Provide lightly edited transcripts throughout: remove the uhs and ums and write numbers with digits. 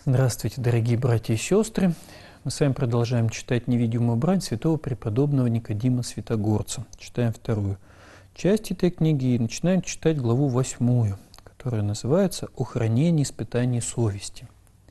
Здравствуйте, дорогие братья и сестры! Мы с вами продолжаем читать «Невидимую брань» святого преподобного Никодима Святогорца. Читаем вторую часть этой книги и начинаем читать главу 8, которая называется «О хранении испытаний совести».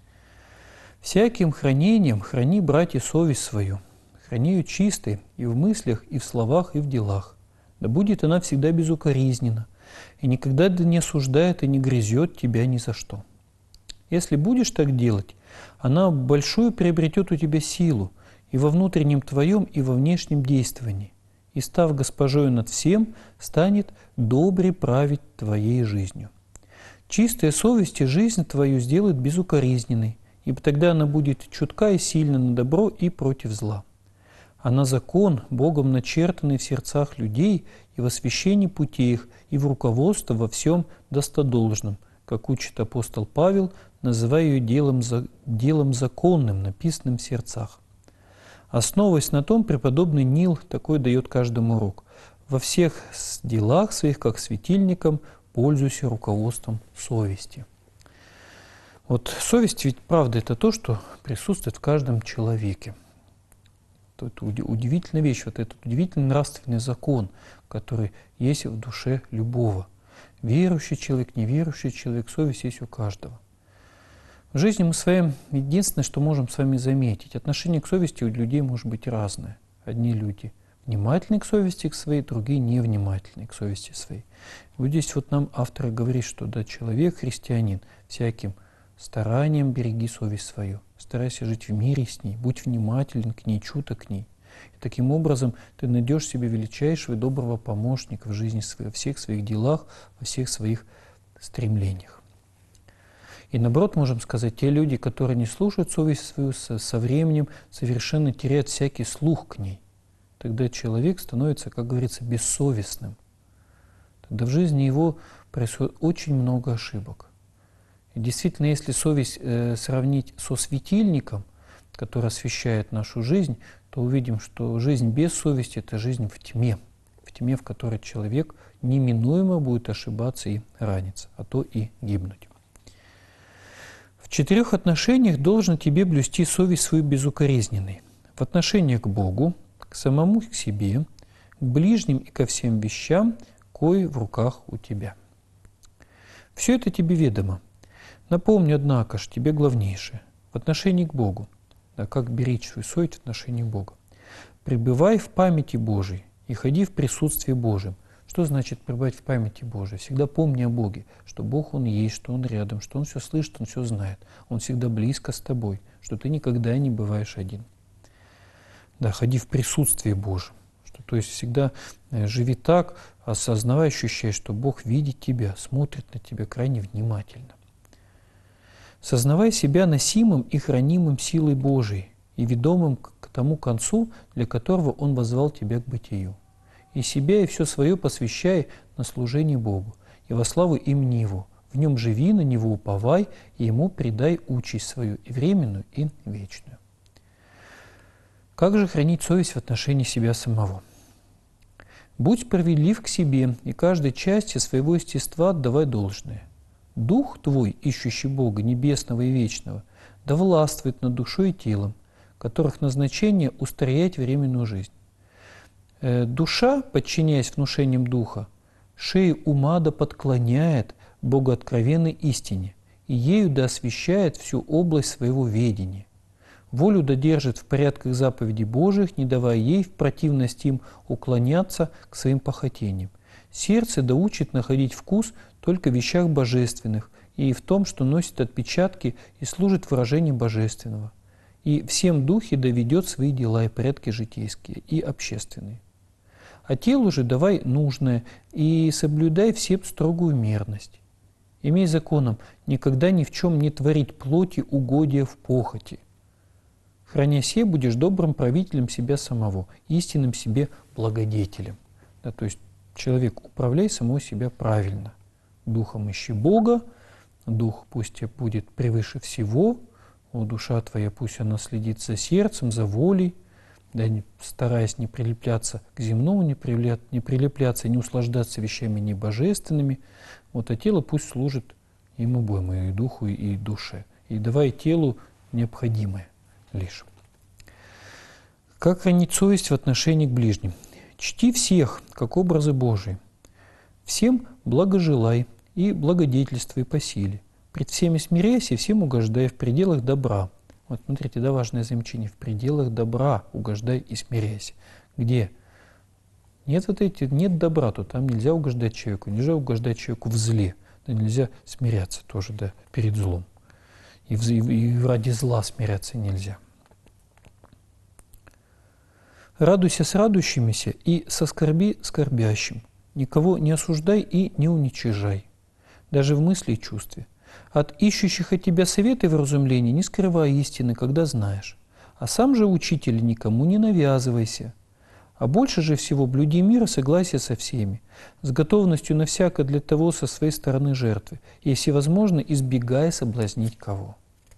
«Всяким хранением храни, братья, совесть свою, храни ее чистой и в мыслях, и в словах, и в делах. Да будет она всегда безукоризнена, и никогда да не осуждает и не грызет тебя ни за что. Если будешь так делать, она большую приобретет у тебя силу и во внутреннем твоем, и во внешнем действовании, и, став госпожою над всем, станет добре править твоей жизнью. Чистая совесть и жизнь твою сделает безукоризненной, ибо тогда она будет чутка и сильна на добро и против зла. Она закон, Богом начертанный в сердцах людей и в освящении путей их, и в руководство во всем достодолжном, как учит апостол Павел, называя ее делом законным, написанным в сердцах. Основываясь на том, преподобный Нил такой дает каждому урок. Во всех делах своих, как светильником, пользуйся руководством совести. Вот совесть ведь правда это то, что присутствует в каждом человеке. Это удивительная вещь, вот этот удивительный нравственный закон, который есть в душе любого. Верующий человек, неверующий человек, совесть есть у каждого. В жизни мы с вами единственное, что можем с вами заметить, отношение к совести у людей может быть разное. Одни люди внимательны к совести своей, другие невнимательны к совести своей. Вот здесь вот нам автор говорит, что да, человек, христианин, всяким старанием береги совесть свою, старайся жить в мире с ней, будь внимателен к ней, чуток к ней. И таким образом ты найдешь себе величайшего и доброго помощника в жизни своей, во всех своих делах, во всех своих стремлениях. И наоборот, можем сказать, те люди, которые не слушают совесть свою, со временем совершенно теряют всякий слух к ней. Тогда человек становится, как говорится, бессовестным. Тогда в жизни его происходит очень много ошибок. И действительно, если совесть сравнить со светильником, который освещает нашу жизнь, то увидим, что жизнь без совести – это жизнь в тьме, в которой человек неминуемо будет ошибаться и раниться, а то и гибнуть. В 4 отношениях должен тебе блюсти совесть свою безукоризненной. В отношении к Богу, к самому к себе, к ближним и ко всем вещам, кои в руках у тебя. Все это тебе ведомо. Напомню, однако ж, тебе главнейшее. В отношении к Богу. Да, как беречь свою совесть в отношении к Богу. Пребывай в памяти Божией и ходи в присутствии Божьем. Что значит пребывать в памяти Божией? Всегда помни о Боге, что Бог Он есть, что Он рядом, что Он все слышит, Он все знает. Он всегда близко с тобой, что ты никогда не бываешь один. Да, ходи в присутствии Божьем. То есть всегда живи так, осознавая, ощущая, что Бог видит тебя, смотрит на тебя крайне внимательно. Сознавай себя носимым и хранимым силой Божией и ведомым к тому концу, для которого Он возвал тебя к бытию. И себя, и все свое посвящай на служение Богу, и во славу имени Его. В Нем живи, на Него уповай, и Ему предай участь свою, и временную, и вечную. Как же хранить совесть в отношении себя самого? Будь справедлив к себе, и каждой части своего естества отдавай должное. Дух твой, ищущий Бога, небесного и вечного, да властвует над душой и телом, которых назначение устроять временную жизнь. Душа, подчиняясь внушениям Духа, шею ума да подклоняет богооткровенной истине, и ею да освещает всю область своего ведения. Волю да держит в порядках заповедей Божиих, не давая ей в противность им уклоняться к своим похотениям. Сердце да учит находить вкус только в вещах божественных и в том, что носит отпечатки и служит выражением божественного. И всем духе да ведет свои дела и порядки житейские и общественные. А телу же давай нужное и соблюдай всем строгую мерность. Имей законом никогда ни в чем не творить плоти угодия в похоти. Храня се, будешь добрым правителем себя самого, истинным себе благодетелем. Да, то есть человек, управляй самого себя правильно. Духом ищи Бога, дух пусть будет превыше всего, душа твоя пусть она следит за сердцем, за волей, да, стараясь не прилепляться к земному, не прилепляться, не услаждаться вещами небожественными, а тело пусть служит им обоим, и духу, и душе. и давай телу необходимое лишь. Как хранить совесть в отношении к ближним? Чти всех, как образы Божии. Всем благожелай и благодетельствуй по силе. Пред всеми смиряйся и всем угождай в пределах добра. Вот смотрите, да, важное замечание. В пределах добра угождай и смиряйся. Где нет добра, то там нельзя угождать человеку. Нельзя угождать человеку в зле. Да, нельзя смиряться тоже, да, перед злом. И ради зла смиряться нельзя. Радуйся с радующимися и соскорби скорбящим. Никого не осуждай и не уничижай, даже в мысли и чувстве. От ищущих от тебя советы и вразумления не скрывай истины, когда знаешь. А сам же, учитель, никому не навязывайся. А больше же всего блюди мира, согласия со всеми, с готовностью на всякое для того со своей стороны жертвы, и, если возможно, избегая соблазнить кого.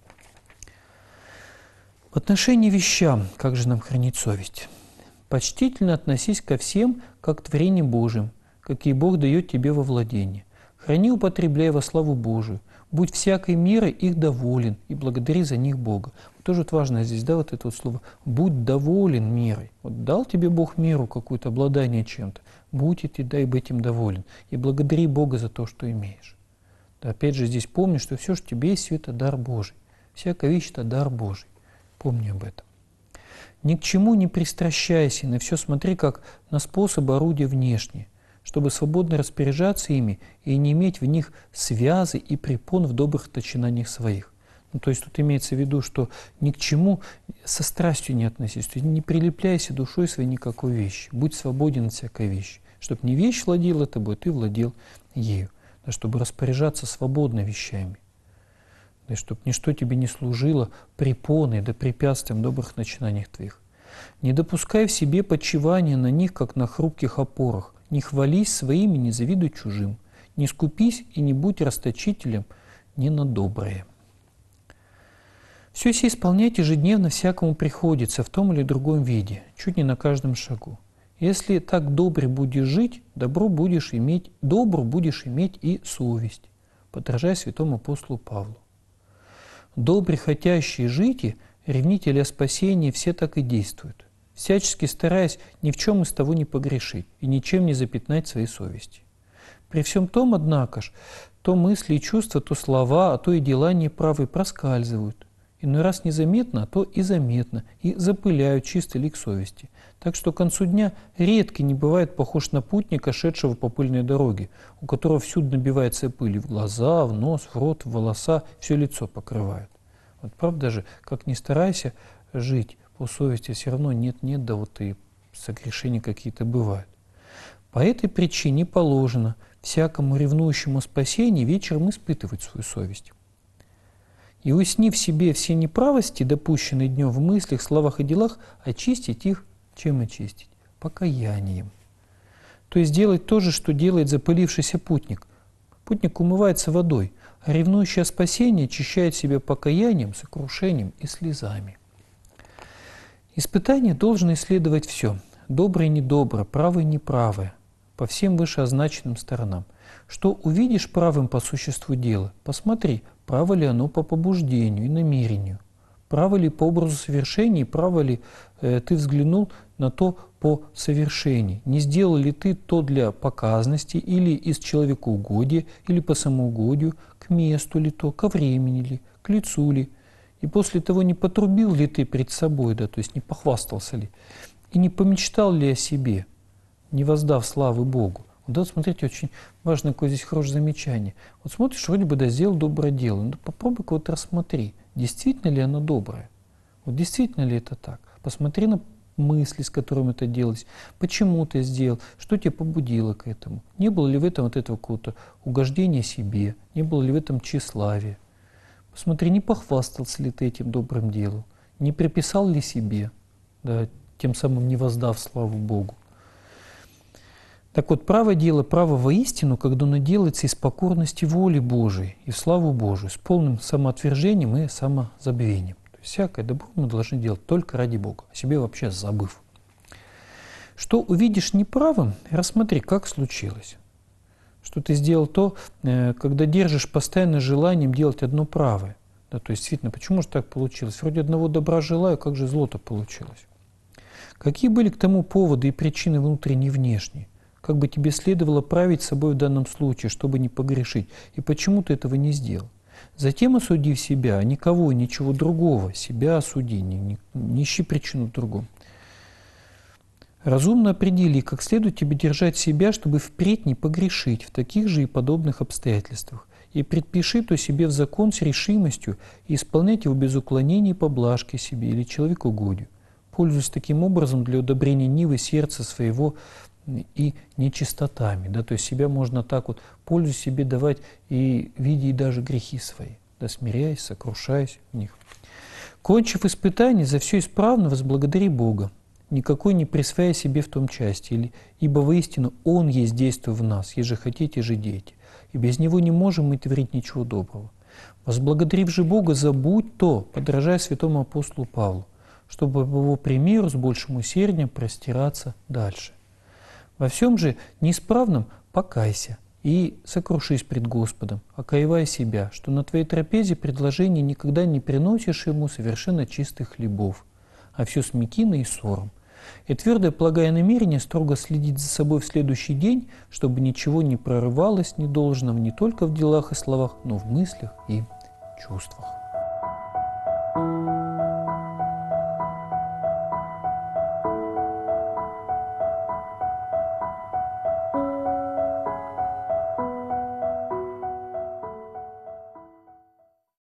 В отношении вещам, как же нам хранить совесть? Почтительно относись ко всем, как к творениям Божьим, какие Бог дает тебе во владение. Храни, употребляй во славу Божию. Будь всякой мерой их доволен и благодари за них Бога. Вот тоже вот важно здесь, да, вот это вот слово «будь доволен мерой». Вот дал тебе Бог меру, какое-то обладание чем-то, будь и ты, дай быть этим доволен. И благодари Бога за то, что имеешь. Да, опять же, здесь помни, что все, что тебе есть, все это дар Божий. Всякая вещь – это дар Божий. Помни об этом. Ни к чему не пристращайся, на все смотри, как на способ орудия внешние, чтобы свободно распоряжаться ими и не иметь в них связы и препон в добрых начинаниях своих. Ну, то есть тут имеется в виду, что ни к чему со страстью не относись, то есть не прилепляйся душой своей никакой вещи, будь свободен от всякой вещи, чтобы не вещь владела тобой, ты владел ею, да, чтобы распоряжаться свободно вещами. И чтобы ничто тебе не служило препоной да препятствием в добрых начинаниях твоих. Не допускай в себе почивания на них, как на хрупких опорах. Не хвались своими, не завидуй чужим. Не скупись и не будь расточителем не на доброе. Все сие исполнять ежедневно всякому приходится в том или другом виде, чуть не на каждом шагу. Если так добре будешь жить, добру будешь иметь и совесть, подражая святому апостолу Павлу. Добре хотящие жить и ревнители о спасении все так и действуют, всячески стараясь ни в чем из того не погрешить и ничем не запятнать своей совести. При всем том, однако ж, то мысли и чувства, то слова, а то и дела неправы проскальзывают. Иной раз незаметно, а то и заметно, и запыляют чистый лик совести. Так что к концу дня редко не бывает похож на путника, шедшего по пыльной дороге, у которого всюду набивается пыль в глаза, в нос, в рот, в волоса, все лицо покрывает. Вот правда же, как ни старайся жить по совести, все равно нет-нет, да вот и согрешения какие-то бывают. По этой причине положено всякому ревнующему спасению вечером испытывать свою совесть. И, уяснив себе все неправости, допущенные днем в мыслях, словах и делах, очистить их, чем очистить? Покаянием. То есть делать то же, что делает запылившийся путник. Путник умывается водой, а ревнующий о спасении очищает себя покаянием, сокрушением и слезами. Испытание должно исследовать все, доброе и недоброе, правое и неправое, по всем вышеозначенным сторонам. Что увидишь правым по существу дела, посмотри, право ли оно по побуждению и намерению, право ли по образу совершения, право ли ты взглянул на то по совершении, не сделал ли ты то для показности или из человекоугодия, или по самоугодию, к месту ли то, ко времени ли, к лицу ли, и после того не потрубил ли ты пред собой, да, то есть не похвастался ли, и не помечтал ли о себе, не воздав славы Богу. Вот смотрите, очень важное какое здесь хорошее замечание. Вот смотришь, вроде бы, да, сделал доброе дело, ну попробуй-ка вот рассмотри, действительно ли оно доброе, вот действительно ли это так. Посмотри на мысли, с которыми это делалось, почему ты сделал, что тебя побудило к этому. Не было ли в этом вот этого какого-то угождения себе, не было ли в этом тщеславия. Посмотри, не похвастался ли ты этим добрым делом, не приписал ли себе, да, тем самым не воздав славу Богу. Так вот, право дело, право воистину, когда оно делается из покорности воли Божией и в славу Божию, с полным самоотвержением и самозабвением. То есть всякое добро мы должны делать только ради Бога, о себе вообще забыв. Что увидишь неправым, рассмотри, как случилось. Что ты сделал то, когда держишь постоянно желанием делать одно правое. Да, то есть, действительно, почему же так получилось? Вроде одного добра желаю, как же зло-то получилось? Какие были к тому поводы и причины внутренние и внешние? Как бы тебе следовало править собой в данном случае, чтобы не погрешить? И почему ты этого не сделал? Затем осуди себя, а никого, ничего другого. Себя осуди, не ищи причину в другом. Разумно определи, как следует тебе держать себя, чтобы впредь не погрешить в таких же и подобных обстоятельствах. И предпиши то себе в закон с решимостью и исполнять его без уклонений и поблажки себе или человекугодию. Пользуясь таким образом для удобрения нивы сердца своего и нечистотами. Да, то есть себя можно так вот, пользу себе давать и видя и даже грехи свои, да, смиряясь, сокрушаясь в них. Кончив испытание, за все исправно возблагодари Бога, никакой не присвояя себе в том части, ибо воистину Он есть действие в нас, еже хотите, же дети, и без Него не можем мы творить ничего доброго. Возблагодарив же Бога, забудь то, подражая святому апостолу Павлу, чтобы по его примеру с большим усердием простираться дальше. Во всем же неисправном покайся и сокрушись пред Господом, окаивая себя, что на твоей трапезе предложений никогда не приносишь Ему совершенно чистых хлебов, а все с мекиной и сором. И твердое полагая намерение строго следить за собой в следующий день, чтобы ничего не прорывалось недолжного не только в делах и словах, но в мыслях и чувствах.